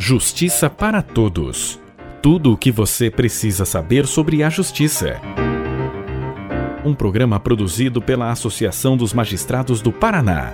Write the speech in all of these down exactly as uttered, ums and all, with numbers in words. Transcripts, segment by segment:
Justiça para Todos. Tudo o que você precisa saber sobre a justiça. Um programa produzido pela Associação dos Magistrados do Paraná.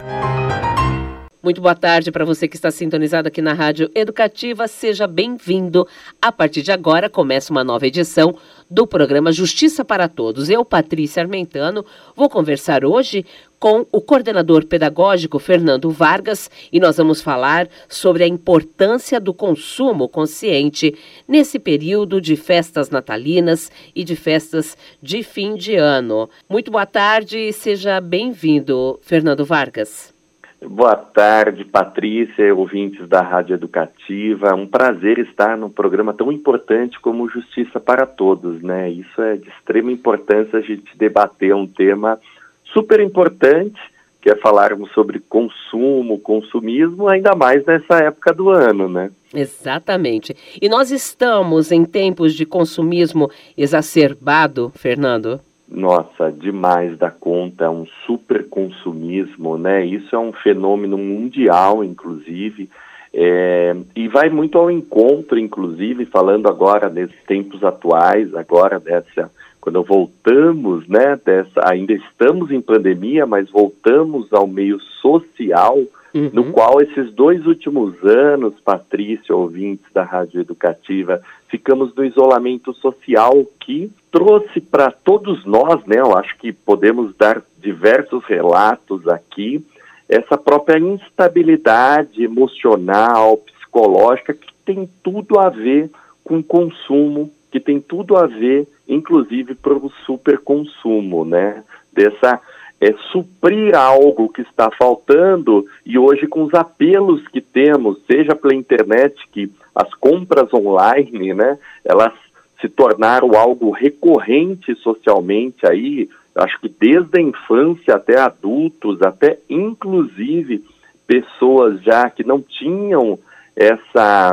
Muito boa tarde para você que está sintonizado aqui na Rádio Educativa. Seja bem-vindo. A partir de agora começa uma nova edição do programa Justiça para Todos. Eu, Patrícia Armentano, vou conversar hoje com o coordenador pedagógico Fernando Vargas e nós vamos falar sobre a importância do consumo consciente nesse período de festas natalinas e de festas de fim de ano. Muito boa tarde e seja bem-vindo, Fernando Vargas. Boa tarde, Patrícia e ouvintes da Rádio Educativa. É um prazer estar num programa tão importante como Justiça para Todos, né? Isso é de extrema importância a gente debater um tema super importante, que é falarmos sobre consumo, consumismo, ainda mais nessa época do ano, né? Exatamente. E nós estamos em tempos de consumismo exacerbado, Fernando? Nossa, demais da conta, é um super consumismo, né? Isso é um fenômeno mundial, inclusive, é, e vai muito ao encontro, inclusive, falando agora nesses tempos atuais, agora dessa, quando voltamos, né, dessa, ainda estamos em pandemia, mas voltamos ao meio social, uhum. no qual esses dois últimos anos, Patrícia, ouvintes da Rádio Educativa, ficamos no isolamento social que trouxe para todos nós, né, eu acho que podemos dar diversos relatos aqui, essa própria instabilidade emocional, psicológica, que tem tudo a ver com consumo, que tem tudo a ver, inclusive, para o superconsumo, né, dessa... é suprir algo que está faltando, e hoje com os apelos que temos, seja pela internet, que as compras online, né, elas se tornaram algo recorrente socialmente aí, acho que desde a infância até adultos, até inclusive pessoas já que não tinham essa,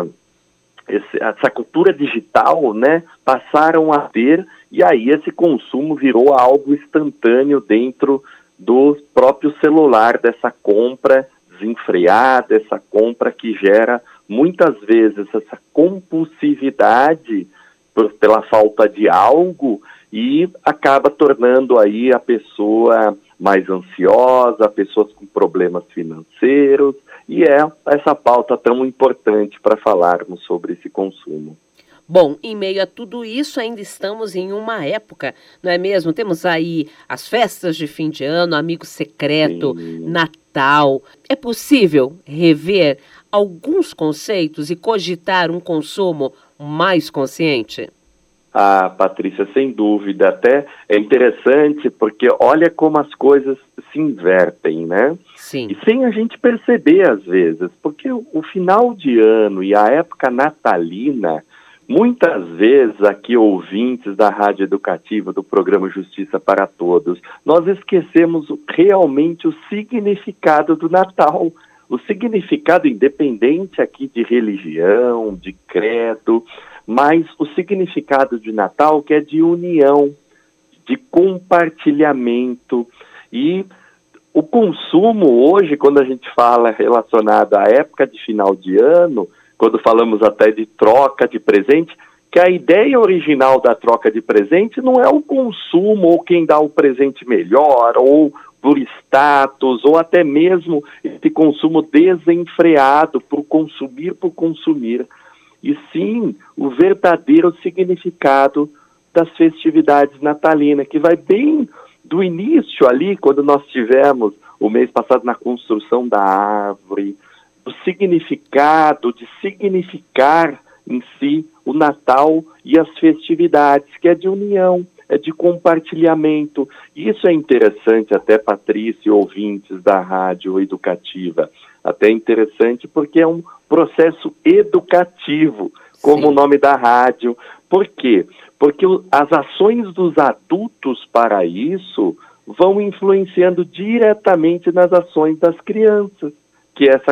essa cultura digital, né, passaram a ter, e aí esse consumo virou algo instantâneo dentro do próprio celular, dessa compra desenfreada, essa compra que gera muitas vezes essa compulsividade por, pela falta de algo e acaba tornando aí a pessoa mais ansiosa, pessoas com problemas financeiros, e é essa pauta tão importante para falarmos sobre esse consumo. Bom, em meio a tudo isso, ainda estamos em uma época, não é mesmo? Temos aí as festas de fim de ano, amigo secreto, Sim. Natal. É possível rever alguns conceitos e cogitar um consumo mais consciente? Ah, Patrícia, sem dúvida. Até é interessante porque olha como as coisas se invertem, né? Sim. E sem a gente perceber às vezes, porque o, o final de ano e a época natalina, muitas vezes aqui, ouvintes da Rádio Educativa, do programa Justiça para Todos, nós esquecemos realmente o significado do Natal. O significado independente aqui de religião, de credo, mas o significado de Natal que é de união, de compartilhamento. E o consumo hoje, quando a gente fala relacionado à época de final de ano, quando falamos até de troca de presente, que a ideia original da troca de presente não é o consumo ou quem dá o presente melhor, ou por status, ou até mesmo esse consumo desenfreado por consumir, por consumir, e sim o verdadeiro significado das festividades natalinas, que vai bem do início ali, quando nós tivemos o mês passado na construção da árvore, o significado de significar em si o Natal e as festividades, que é de união, é de compartilhamento. Isso é interessante até, Patrícia e ouvintes da Rádio Educativa, até interessante porque é um processo educativo, como Sim. o nome da rádio. Por quê? Porque as ações dos adultos para isso vão influenciando diretamente nas ações das crianças, que é essa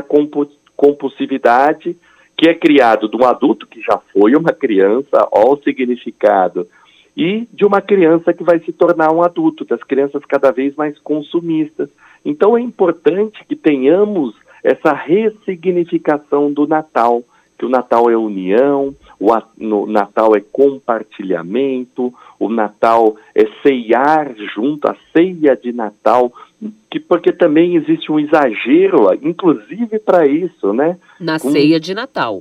compulsividade que é criado de um adulto que já foi uma criança, ó o significado, e de uma criança que vai se tornar um adulto, das crianças cada vez mais consumistas. Então é importante que tenhamos essa ressignificação do Natal, que o Natal é união, o a, no, Natal é compartilhamento, o Natal é ceiar junto, a ceia de Natal, que, porque também existe um exagero, inclusive para isso, né? Na Com... ceia de Natal.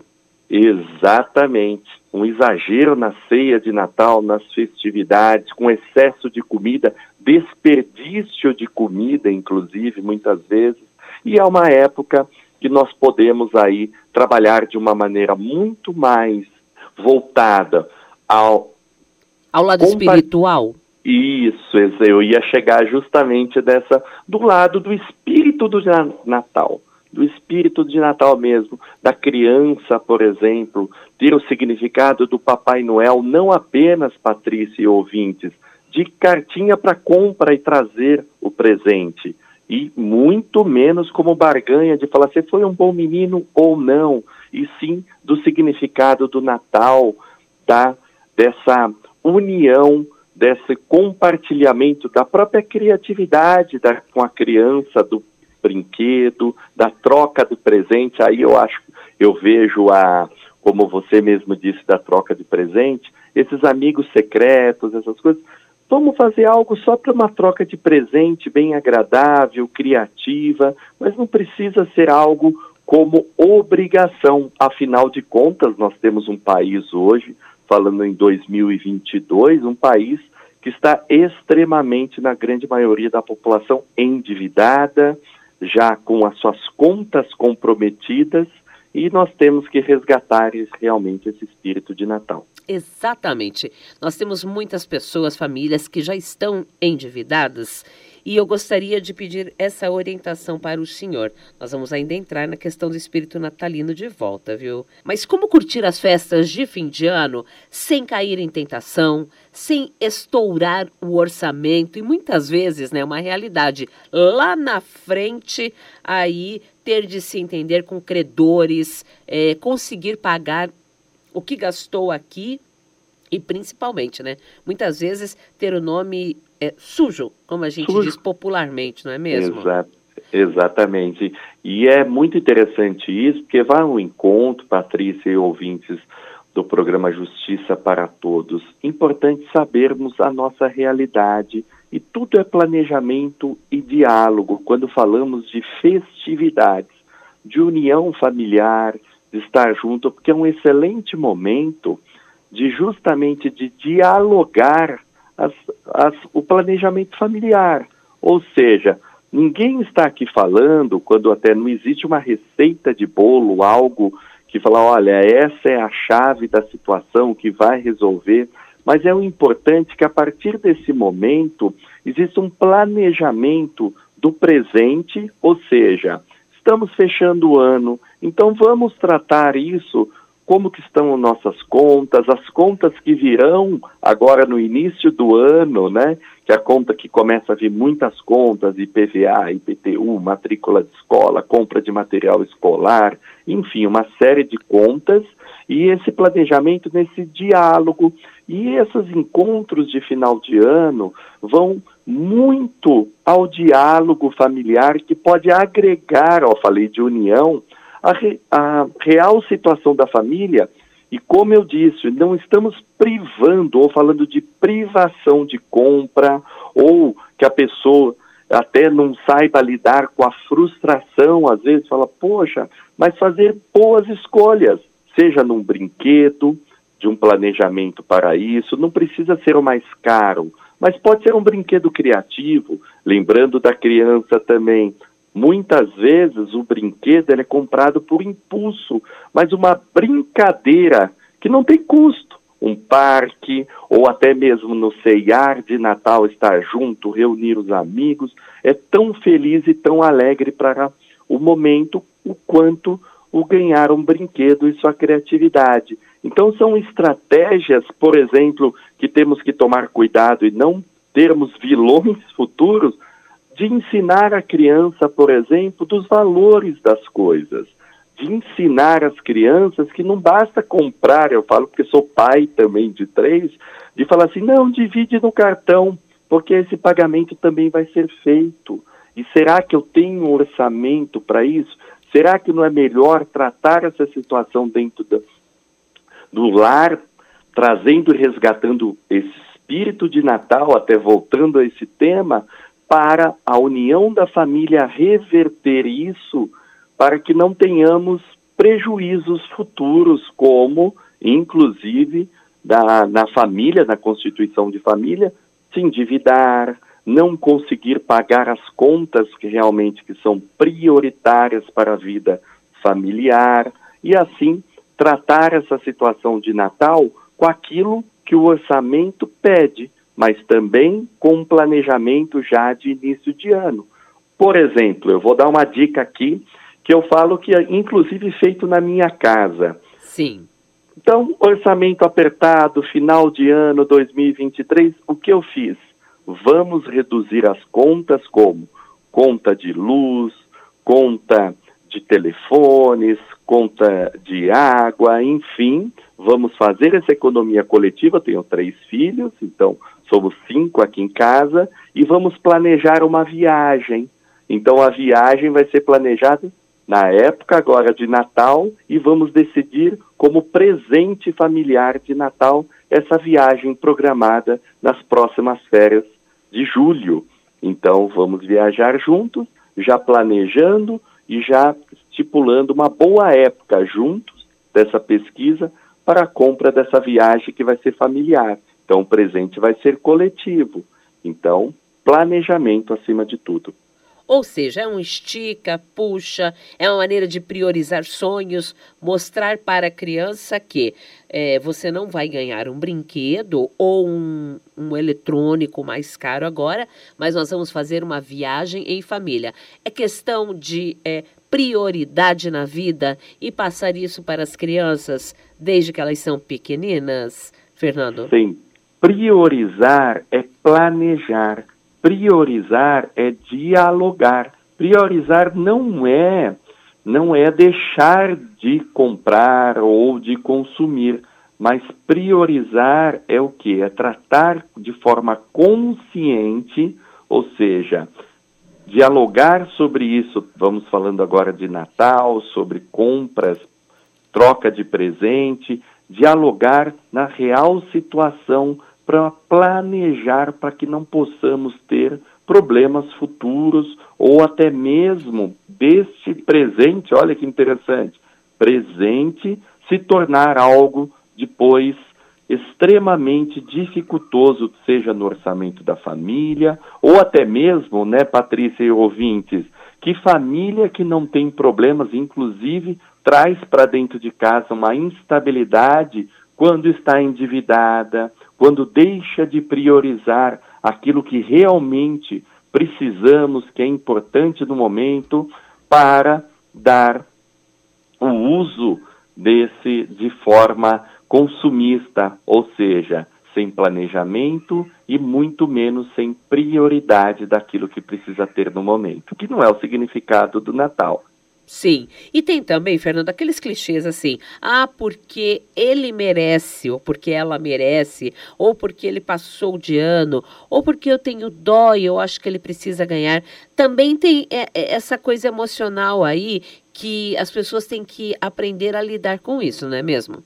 Exatamente, um exagero na ceia de Natal, nas festividades, com excesso de comida, desperdício de comida, inclusive, muitas vezes, e é uma época que nós podemos aí trabalhar de uma maneira muito mais voltada ao... Ao lado compa- espiritual? Isso, eu ia chegar justamente dessa, do lado do espírito do Natal, do espírito de Natal mesmo, da criança, por exemplo, ter o significado do Papai Noel, não apenas, Patrícia e ouvintes, de cartinha para compra e trazer o presente, e muito menos como barganha de falar se foi um bom menino ou não, e sim do significado do Natal, da, dessa união, desse compartilhamento da própria criatividade da, com a criança, do brinquedo, da troca de presente. Aí eu acho, eu vejo a, como você mesmo disse, da troca de presente, esses amigos secretos, essas coisas. Vamos fazer algo só para uma troca de presente bem agradável, criativa, mas não precisa ser algo como obrigação. Afinal de contas, nós temos um país hoje, falando em dois mil e vinte e dois, um país que está extremamente, na grande maioria da população, endividada, já com as suas contas comprometidas, e nós temos que resgatar realmente esse espírito de Natal. Exatamente. Nós temos muitas pessoas, famílias que já estão endividadas, e eu gostaria de pedir essa orientação para o senhor. Nós vamos ainda entrar na questão do espírito natalino de volta, viu? Mas como curtir as festas de fim de ano sem cair em tentação, sem estourar o orçamento e muitas vezes, né, uma realidade lá na frente, aí ter de se entender com credores, é, conseguir pagar o que gastou aqui e principalmente, né, muitas vezes ter o nome é, sujo, como a gente sujo. diz popularmente, não é mesmo? Exato, exatamente. E é muito interessante isso, porque vai ao encontro, Patrícia e ouvintes do programa Justiça para Todos. Importante sabermos a nossa realidade, e tudo é planejamento e diálogo quando falamos de festividades, de união familiar, de estar junto, porque é um excelente momento de justamente de dialogar as, as, o planejamento familiar. Ou seja, ninguém está aqui falando, quando até não existe uma receita de bolo, algo que fala, olha, essa é a chave da situação que vai resolver, mas é o importante que a partir desse momento exista um planejamento do presente, ou seja, estamos fechando o ano, então vamos tratar isso, como que estão nossas contas, as contas que virão agora no início do ano, né? Que é a conta que começa a vir muitas contas, I P V A, I P T U, matrícula de escola, compra de material escolar, enfim, uma série de contas, e esse planejamento nesse diálogo, e esses encontros de final de ano vão muito ao diálogo familiar, que pode agregar, ó, falei de união, A, re, a real situação da família, e como eu disse, não estamos privando ou falando de privação de compra, ou que a pessoa até não saiba lidar com a frustração, às vezes fala, poxa, mas fazer boas escolhas, seja num brinquedo, de um planejamento para isso, não precisa ser o mais caro, mas pode ser um brinquedo criativo, lembrando da criança também. Muitas vezes o brinquedo ele é comprado por impulso, mas uma brincadeira que não tem custo. Um parque, ou até mesmo no ceiar de Natal, estar junto, reunir os amigos, é tão feliz e tão alegre para o momento, o quanto o ganhar um brinquedo e sua criatividade. Então são estratégias, por exemplo, que temos que tomar cuidado e não termos vilões futuros, de ensinar a criança, por exemplo, dos valores das coisas, de ensinar as crianças que não basta comprar, eu falo porque sou pai também de três, de falar assim, não, divide no cartão, porque esse pagamento também vai ser feito. E será que eu tenho um orçamento para isso? Será que não é melhor tratar essa situação dentro do, do lar, trazendo e resgatando esse espírito de Natal, até voltando a esse tema, para a união da família reverter isso, para que não tenhamos prejuízos futuros, como, inclusive, da, na família, na constituição de família, se endividar, não conseguir pagar as contas que realmente que são prioritárias para a vida familiar, e assim tratar essa situação de Natal com aquilo que o orçamento pede, mas também com um planejamento já de início de ano. Por exemplo, eu vou dar uma dica aqui, que eu falo que é inclusive feito na minha casa. Sim. Então, orçamento apertado, final de ano dois mil e vinte e três, o que eu fiz? Vamos reduzir as contas como conta de luz, conta de telefones, conta de água, enfim, vamos fazer essa economia coletiva. Eu tenho três filhos, então somos cinco aqui em casa, e vamos planejar uma viagem. Então a viagem vai ser planejada na época agora de Natal, e vamos decidir como presente familiar de Natal essa viagem programada nas próximas férias de julho. Então vamos viajar juntos, já planejando e já estipulando uma boa época juntos dessa pesquisa para a compra dessa viagem que vai ser familiar. Então o presente vai ser coletivo. Então, planejamento acima de tudo. Ou seja, é um estica, puxa, é uma maneira de priorizar sonhos, mostrar para a criança que é, você não vai ganhar um brinquedo ou um, um eletrônico mais caro agora, mas nós vamos fazer uma viagem em família. É questão de é, prioridade na vida e passar isso para as crianças desde que elas são pequeninas, Fernando? Sim, priorizar é planejar. Priorizar é dialogar. Priorizar não é, não é deixar de comprar ou de consumir, mas priorizar é o quê? É tratar de forma consciente, ou seja, dialogar sobre isso. Vamos falando agora de Natal, sobre compras, troca de presente, dialogar na real situação para planejar para que não possamos ter problemas futuros ou até mesmo deste presente, olha que interessante, presente se tornar algo depois extremamente dificultoso, seja no orçamento da família ou até mesmo, né, Patrícia e ouvintes, que família que não tem problemas, inclusive, traz para dentro de casa uma instabilidade quando está endividada, quando deixa de priorizar aquilo que realmente precisamos, que é importante no momento, para dar o uso desse de forma consumista, ou seja, sem planejamento e muito menos sem prioridade daquilo que precisa ter no momento, que não é o significado do Natal. Sim, e tem também, Fernando, aqueles clichês assim, ah, porque ele merece, ou porque ela merece, ou porque ele passou de ano, ou porque eu tenho dó e eu acho que ele precisa ganhar. Também tem é, é, essa coisa emocional aí que as pessoas têm que aprender a lidar com isso, não é mesmo?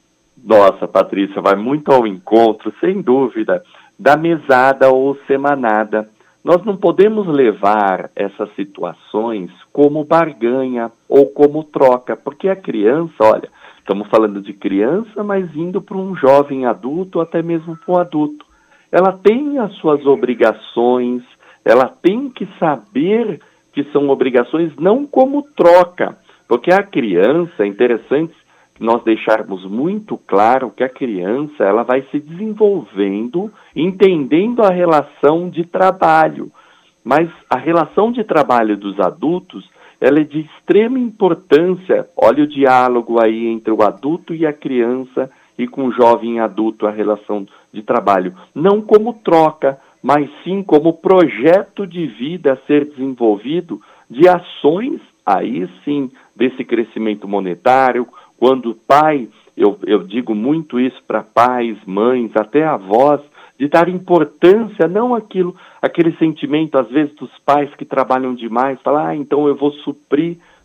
Nossa, Patrícia, vai muito ao encontro, sem dúvida, da mesada ou semanada. Nós não podemos levar essas situações como barganha ou como troca, porque a criança, olha, estamos falando de criança, mas indo para um jovem adulto, até mesmo para um adulto. Ela tem as suas obrigações, ela tem que saber que são obrigações não como troca, porque a criança, é interessante nós deixarmos muito claro que a criança ela vai se desenvolvendo, entendendo a relação de trabalho. Mas a relação de trabalho dos adultos ela é de extrema importância. Olha o diálogo aí entre o adulto e a criança e com o jovem adulto, a relação de trabalho. Não como troca, mas sim como projeto de vida a ser desenvolvido de ações, aí sim, desse crescimento monetário. Quando o pai, eu, eu digo muito isso para pais, mães, até avós, de dar importância, não aquilo, aquele sentimento, às vezes, dos pais que trabalham demais, falar, ah, então eu vou suprir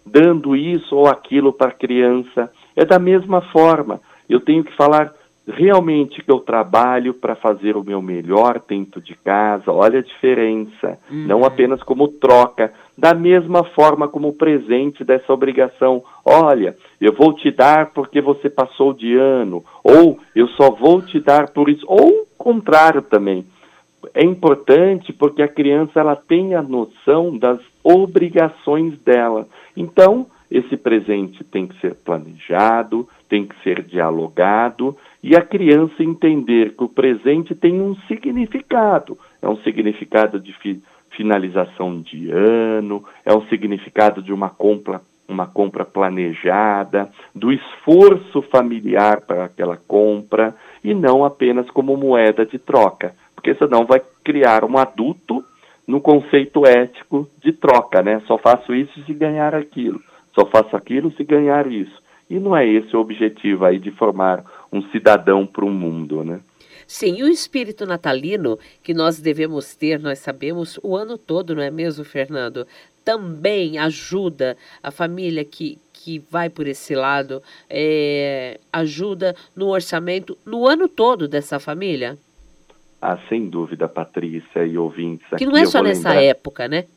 dando isso ou aquilo para a criança. É da mesma forma, eu tenho que falar realmente que eu trabalho para fazer o meu melhor dentro de casa, olha a diferença, uhum. Não apenas como troca, da mesma forma como presente dessa obrigação, olha, eu vou te dar porque você passou de ano, ou eu só vou te dar por isso, ou o contrário também. É importante porque a criança ela tem a noção das obrigações dela. Então, esse presente tem que ser planejado, tem que ser dialogado, e a criança entender que o presente tem um significado. É um significado de fi- finalização de ano, é um significado de uma compra, uma compra planejada, do esforço familiar para aquela compra, e não apenas como moeda de troca. Porque senão vai criar um adulto no conceito ético de troca, né? Só faço isso se ganhar aquilo. Só faço aquilo se ganhar isso. E não é esse o objetivo aí de formar um cidadão para o mundo, né? Sim, e o espírito natalino que nós devemos ter, nós sabemos, o ano todo, não é mesmo, Fernando? Também ajuda a família que, que vai por esse lado, é, ajuda no orçamento no ano todo dessa família? Ah, sem dúvida, Patrícia e ouvintes. Que não é só nessa lembrar... época, né?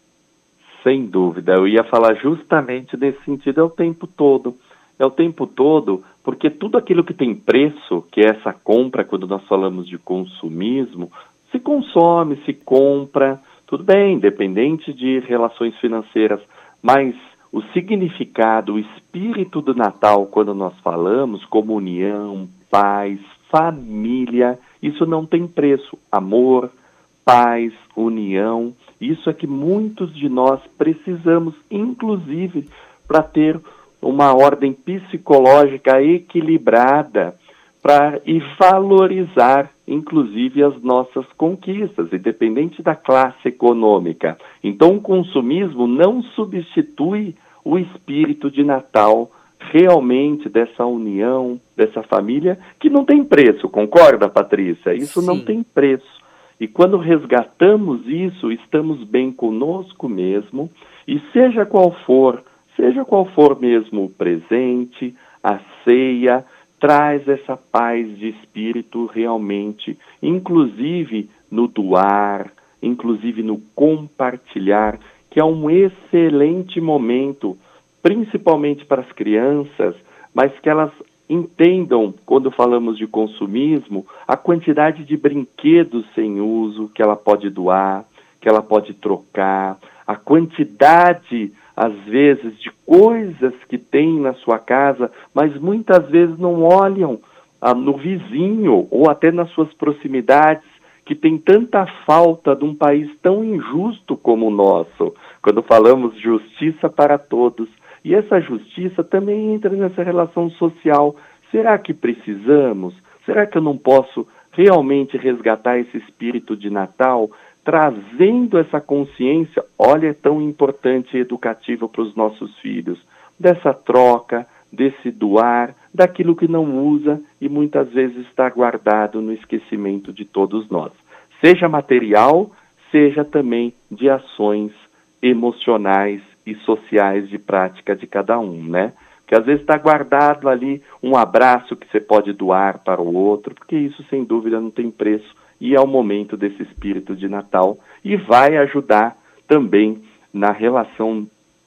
Sem dúvida, eu ia falar justamente nesse sentido, é o tempo todo. É o tempo todo, porque tudo aquilo que tem preço, que é essa compra, quando nós falamos de consumismo, se consome, se compra, tudo bem, independente de relações financeiras, mas o significado, o espírito do Natal, quando nós falamos, comunhão, paz, família, isso não tem preço. Amor, paz, união, isso é que muitos de nós precisamos, inclusive, para ter uma ordem psicológica equilibrada para e valorizar, inclusive, as nossas conquistas, independente da classe econômica. Então, o consumismo não substitui o espírito de Natal, realmente, dessa união, dessa família, que não tem preço, concorda, Patrícia? Isso Sim. não tem preço. E quando resgatamos isso, estamos bem conosco mesmo, e seja qual for, seja qual for mesmo o presente, a ceia, traz essa paz de espírito realmente, inclusive no doar, inclusive no compartilhar, que é um excelente momento, principalmente para as crianças, mas que elas entendam, quando falamos de consumismo, a quantidade de brinquedos sem uso que ela pode doar, que ela pode trocar, a quantidade, às vezes, de coisas que tem na sua casa, mas muitas vezes não olham ah, no vizinho ou até nas suas proximidades, que tem tanta falta de um país tão injusto como o nosso, quando falamos justiça para todos. E essa justiça também entra nessa relação social. Será que precisamos? Será que eu não posso realmente resgatar esse espírito de Natal, trazendo essa consciência, olha, é tão importante e educativo para os nossos filhos, dessa troca, desse doar, daquilo que não usa e muitas vezes está guardado no esquecimento de todos nós. Seja material, seja também de ações emocionais e sociais de prática de cada um, né? Porque às vezes está guardado ali um abraço que você pode doar para o outro, porque isso sem dúvida não tem preço e é o momento desse espírito de Natal e vai ajudar também na relação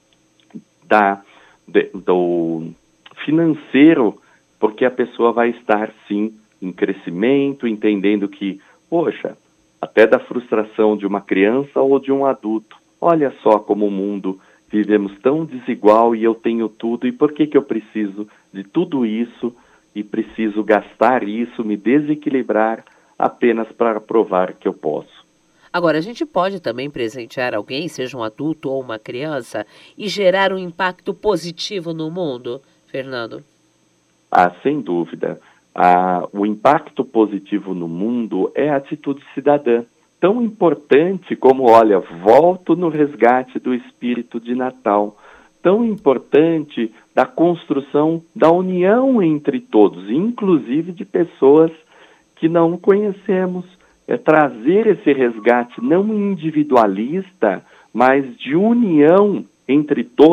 da, de, do financeiro, porque a pessoa vai estar sim em crescimento, entendendo que, poxa, até da frustração de uma criança ou de um adulto, olha só como o mundo vivemos tão desigual e eu tenho tudo, e por que que eu preciso de tudo isso e preciso gastar isso, me desequilibrar apenas para provar que eu posso? Agora, a gente pode também presentear alguém, seja um adulto ou uma criança, e gerar um impacto positivo no mundo, Fernando? Ah, sem dúvida. Ah, o impacto positivo no mundo é a atitude cidadã. Tão importante como, olha, volto no resgate do espírito de Natal, tão importante da construção da união entre todos, inclusive de pessoas que não conhecemos, é trazer esse resgate não individualista, mas de união entre todos,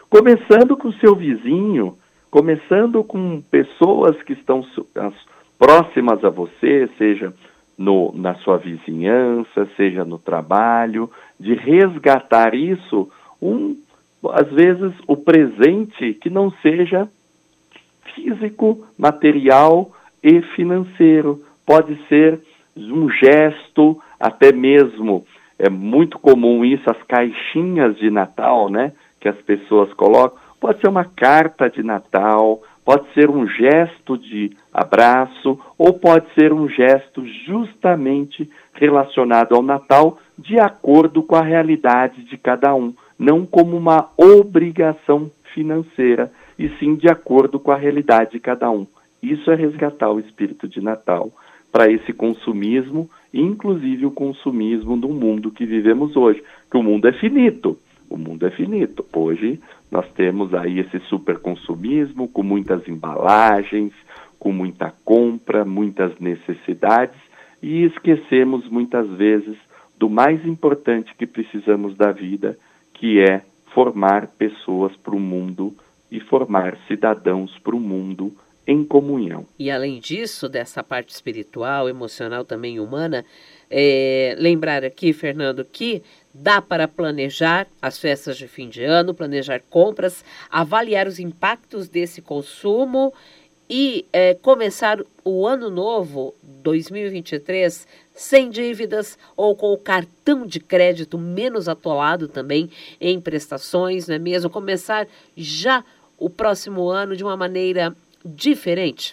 Começando com o seu vizinho, começando com pessoas que estão próximas a você, seja no, na sua vizinhança, seja no trabalho, de resgatar isso, um, às vezes o presente que não seja físico, material e financeiro. Pode ser um gesto, até mesmo, é muito comum isso, as caixinhas de Natal, né, que as pessoas colocam. Pode ser uma carta de Natal, pode ser um gesto de abraço, ou pode ser um gesto justamente relacionado ao Natal, de acordo com a realidade de cada um, não como uma obrigação financeira, e sim de acordo com a realidade de cada um. Isso é resgatar o espírito de Natal para esse consumismo, inclusive o consumismo do mundo que vivemos hoje, que o mundo é finito. O mundo é finito. Hoje nós temos aí esse superconsumismo com muitas embalagens, com muita compra, muitas necessidades, e esquecemos muitas vezes do mais importante que precisamos da vida, que é formar pessoas para o mundo e formar cidadãos para o mundo em comunhão. E além disso, dessa parte espiritual, emocional, também humana, é, lembrar aqui, Fernando, que dá para planejar as festas de fim de ano, planejar compras, avaliar os impactos desse consumo e é, começar o ano novo, dois mil e vinte e três, sem dívidas ou com o cartão de crédito menos atolado também em prestações, não é mesmo? Começar já o próximo ano de uma maneira diferente?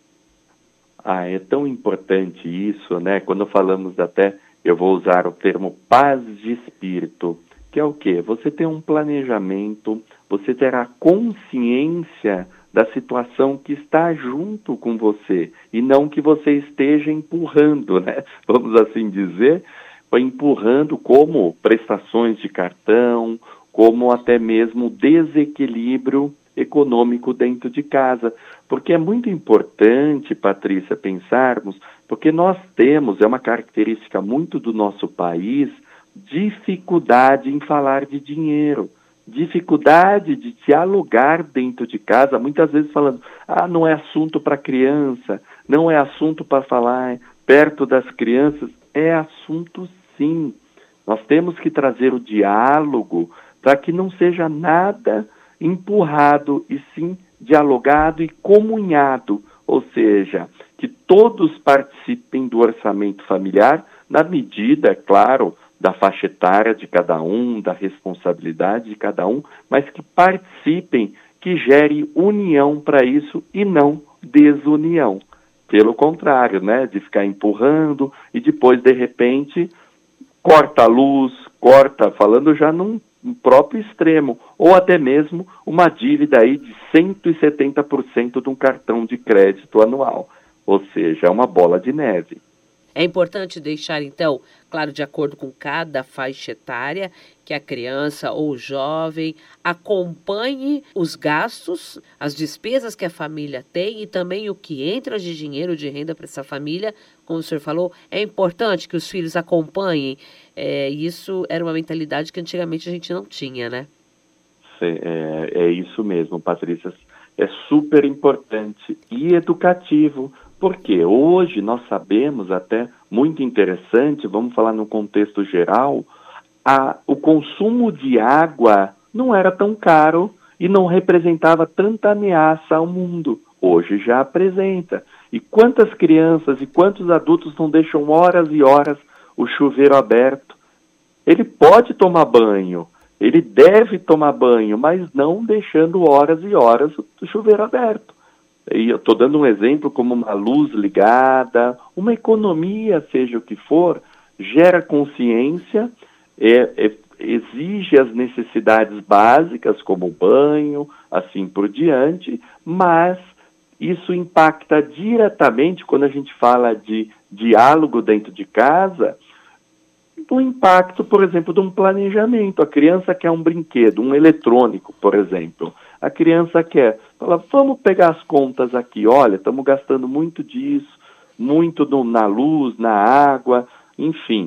Ah, é tão importante isso, né? Quando falamos até, eu vou usar o termo paz de espírito, que é o quê? Você tem um planejamento, você terá consciência da situação que está junto com você, e não que você esteja empurrando, né? Vamos assim dizer, empurrando como prestações de cartão, como até mesmo desequilíbrio econômico dentro de casa, porque é muito importante, Patrícia, pensarmos, porque nós temos, é uma característica muito do nosso país, dificuldade em falar de dinheiro, dificuldade de dialogar dentro de casa, muitas vezes falando, ah, não é assunto para criança, não é assunto para falar perto das crianças, é assunto sim. Nós temos que trazer o diálogo para que não seja nada empurrado e sim dialogado e comunhado, ou seja, que todos participem do orçamento familiar na medida, é claro, da faixa etária de cada um, da responsabilidade de cada um, mas que participem, que gere união para isso e não desunião. Pelo contrário, né, de ficar empurrando e depois, de repente, corta a luz, corta, falando já num um próprio extremo, ou até mesmo uma dívida aí de cento e setenta por cento de um cartão de crédito anual, ou seja, é uma bola de neve. É importante deixar, então, claro, de acordo com cada faixa etária, que a criança ou o jovem acompanhe os gastos, as despesas que a família tem e também o que entra de dinheiro, de renda para essa família. Como o senhor falou, é importante que os filhos acompanhem. É, isso era uma mentalidade que antigamente a gente não tinha, né? É, é isso mesmo, Patrícia. É super importante e educativo. Porque hoje nós sabemos, até muito interessante, vamos falar no contexto geral, a, o consumo de água não era tão caro e não representava tanta ameaça ao mundo. Hoje já apresenta. E quantas crianças e quantos adultos não deixam horas e horas o chuveiro aberto? Ele pode tomar banho, ele deve tomar banho, mas não deixando horas e horas o chuveiro aberto. E eu estou dando um exemplo como uma luz ligada, uma economia, seja o que for, gera consciência, é, é, exige as necessidades básicas, como banho, assim por diante, mas isso impacta diretamente, quando a gente fala de diálogo dentro de casa, o impacto, por exemplo, de um planejamento. A criança quer um brinquedo, um eletrônico, por exemplo. A criança quer, fala, vamos pegar as contas aqui, olha, estamos gastando muito disso, muito no, na luz, na água, enfim.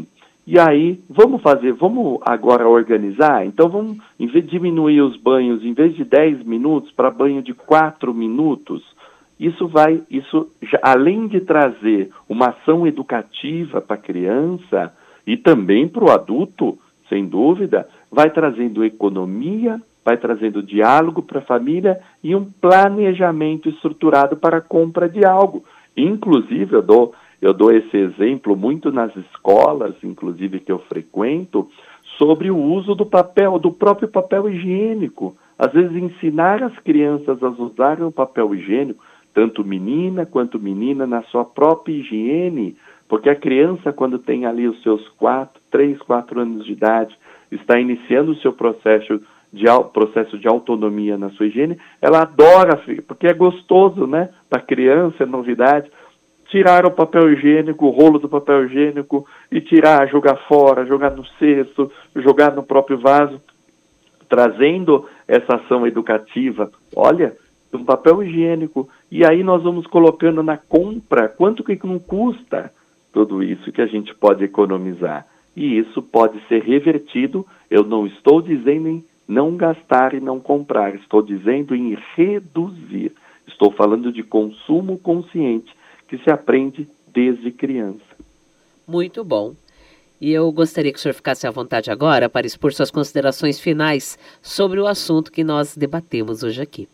E aí, vamos fazer, vamos agora organizar? Então, vamos, em vez de diminuir os banhos, em vez de dez minutos, para banho de quatro minutos. Isso vai, isso, já, além de trazer uma ação educativa para a criança e também para o adulto, sem dúvida, vai trazendo economia, vai trazendo diálogo para a família e um planejamento estruturado para a compra de algo. Inclusive, eu dou, eu dou esse exemplo muito nas escolas, inclusive que eu frequento, sobre o uso do papel, do próprio papel higiênico. Às vezes ensinar as crianças a usarem o papel higiênico, tanto menina quanto menina, na sua própria higiene, porque a criança, quando tem ali os seus quatro, três, quatro anos de idade, está iniciando o seu processo de, processo de autonomia na sua higiene, ela adora, porque é gostoso, né? Para a criança, é novidade, tirar o papel higiênico, o rolo do papel higiênico, e tirar, jogar fora, jogar no cesto, jogar no próprio vaso, trazendo essa ação educativa. Olha, um papel higiênico, e aí nós vamos colocando na compra quanto que não custa tudo isso que a gente pode economizar. E isso pode ser revertido. Eu não estou dizendo em não gastar e não comprar, estou dizendo em reduzir. Estou falando de consumo consciente, que se aprende desde criança. Muito bom. E eu gostaria que o senhor ficasse à vontade agora para expor suas considerações finais sobre o assunto que nós debatemos hoje aqui.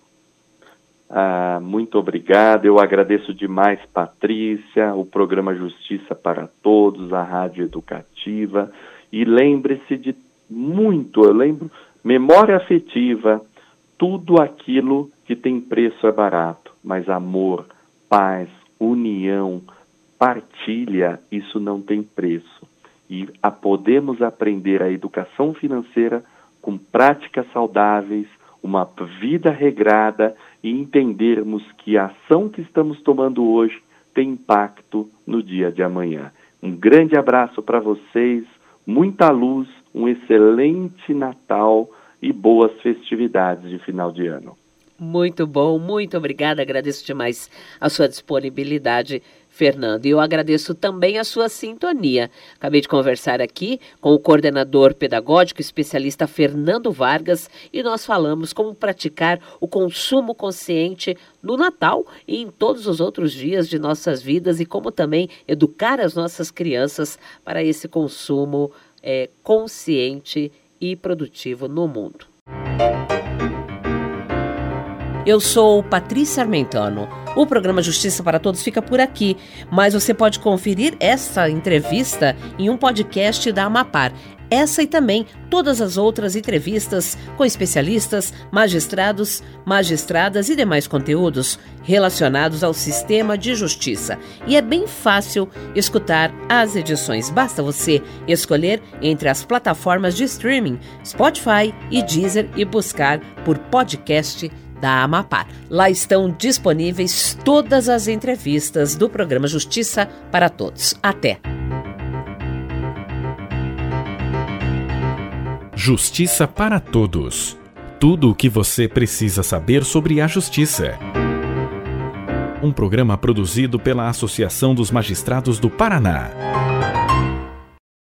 Ah, muito obrigado, eu agradeço demais, Patrícia, o programa Justiça para Todos, a Rádio Educativa, e lembre-se de muito, eu lembro, memória afetiva, tudo aquilo que tem preço é barato, mas amor, paz, união, partilha, isso não tem preço. E a, podemos aprender a educação financeira com práticas saudáveis, uma vida regrada e entendermos que a ação que estamos tomando hoje tem impacto no dia de amanhã. Um grande abraço para vocês, muita luz, um excelente Natal e boas festividades de final de ano. Muito bom, muito obrigada, agradeço demais a sua disponibilidade, Fernando. E eu agradeço também a sua sintonia. Acabei de conversar aqui com o coordenador pedagógico especialista Fernando Vargas e nós falamos como praticar o consumo consciente no Natal e em todos os outros dias de nossas vidas e como também educar as nossas crianças para esse consumo é, consciente e produtivo no mundo. Eu sou Patrícia Armentano. O programa Justiça para Todos fica por aqui, mas você pode conferir essa entrevista em um podcast da Amapar. Essa e também todas as outras entrevistas com especialistas, magistrados, magistradas e demais conteúdos relacionados ao sistema de justiça. E é bem fácil escutar as edições. Basta você escolher entre as plataformas de streaming, Spotify e Deezer e buscar por podcast da Amapar. Lá estão disponíveis todas as entrevistas do programa Justiça para Todos. Até! Justiça para Todos. Tudo o que você precisa saber sobre a justiça. Um programa produzido pela Associação dos Magistrados do Paraná.